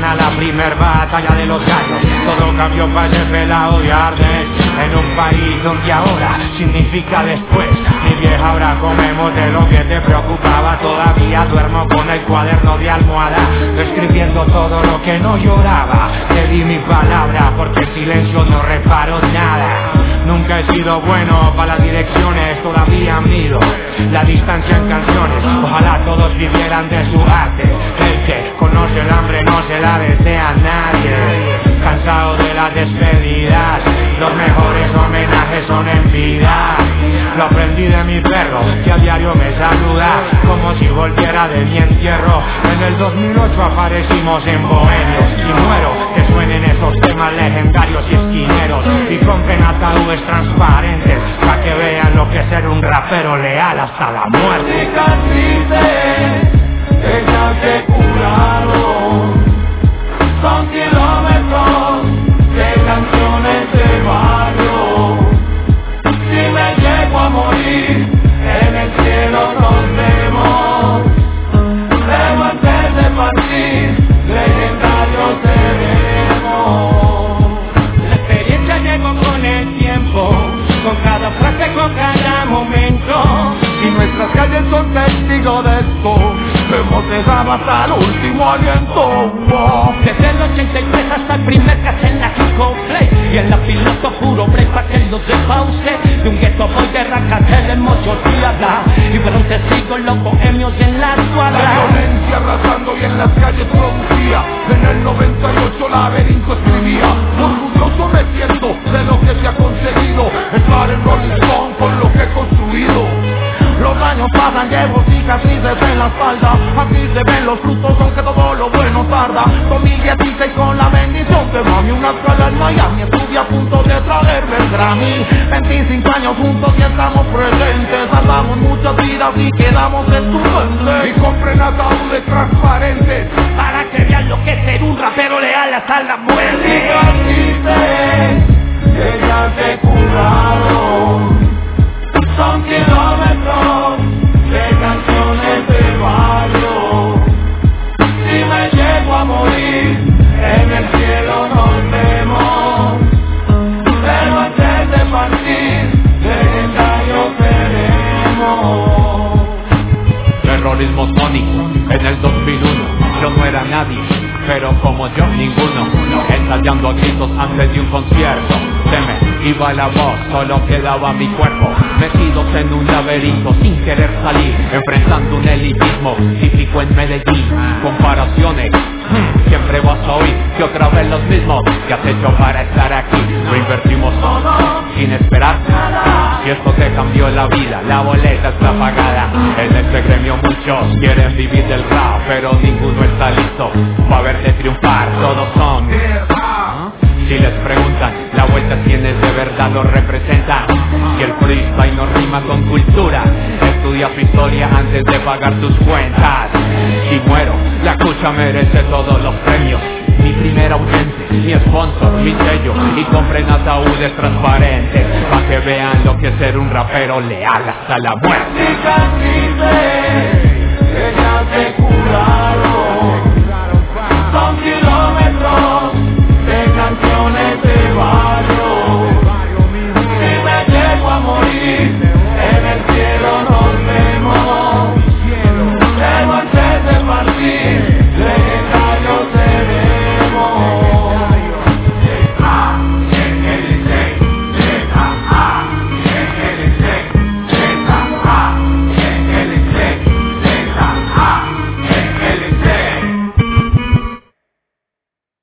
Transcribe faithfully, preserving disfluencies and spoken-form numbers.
gana la primer batalla de los gallos. Todo cambió para ese pelado de Arnes, en un país donde ahora significa después. Mi vieja, ahora comemos de lo que te preocupaba. Todavía duermo con el cuaderno de almohada, escribiendo todo lo que no lloraba. Te di mi palabra porque en silencio no reparo nada. Nunca he sido bueno para las direcciones, todavía mido la distancia en canciones. Ojalá todos vivieran de su arte. El que conoce el hambre no se la desea a nadie. Cansado de las despedidas, los mejores homenajes son en vida. Lo aprendí de mi perro, que a diario me saluda como si volviera de mi entierro. En el dos mil ocho aparecimos en Bohemios y muero que suenen esos temas legendarios y esquineros. Y compren ataúdes transparentes pa' que vean lo que es ser un rapero leal hasta la muerte. Cicatrices que ya se curaron, son kilómetros de canciones de barrio. Si me llego a morir, en el cielo nos vemos, pero antes de partir, legendarios seremos. La experiencia llegó con el tiempo, con cada frase, con cada momento. Y nuestras calles son testigos de esto, hemos llegado hasta el último aliento. Wow. Desde el ochenta y tres hasta el primer cassette en la Kiko Play, y en la piloto puro break pa' que lo sepa usted. De un gueto voy de Racatel en Mochotiada, y fueron testigos los bohemios en la cuadra. La violencia arrasando y en las calles producía. En el noventa y ocho Laberinto escribía. Orgulloso me siento de lo que se ha conseguido, estar en Rolling Stone con lo que he construido. Los años pasan, llevo cicatrices en la espalda. Aquí se ven los frutos, aunque todo lo bueno tarda. dos mil dieciséis con la bendición de mami, una escuela en Miami, estuve a punto de traerme el Grammy. Veinticinco años juntos y estamos presentes, salvamos muchas vidas y quedamos estudiantes. Y compren ataúdes transparentes para que vean lo que es ser un rapero leal hasta la muerte. Cicatrices que ya se curaron, son kilómetros de canciones de barrio. Si me llego a morir, en el cielo nos vemos, pero antes de partir, legendarios seremos. Terrorismo sónico en el dos mil uno, yo no era nadie, pero como yo ninguno, ensayando a gritos antes de un concierto. Se me iba la voz, solo quedaba mi cuerpo, metidos en un laberinto sin querer salir, enfrentando un elitismo típico en Medellín. Comparaciones, hmm, siempre vas a oír que otra vez los mismos que has hecho para estar aquí. Lo invertimos todo sin esperar nada. Si esto te cambió la vida, la boleta está pagada. En este gremio muchos quieren vivir del rap, pero ninguno está listo para verte triunfar. Todos son ¿ah? Si les preguntan, la vuelta quienes de verdad lo representan. Si el freestyle no rima con cultura, estudia tu historia antes de pagar tus cuentas. Si muero, la cucha merece todos los premios. Mi primer ausente, mi sponsor, mi sello, y compren ataúdes transparentes pa' que vean lo que es ser un rapero leal hasta la muerte. Cicatrices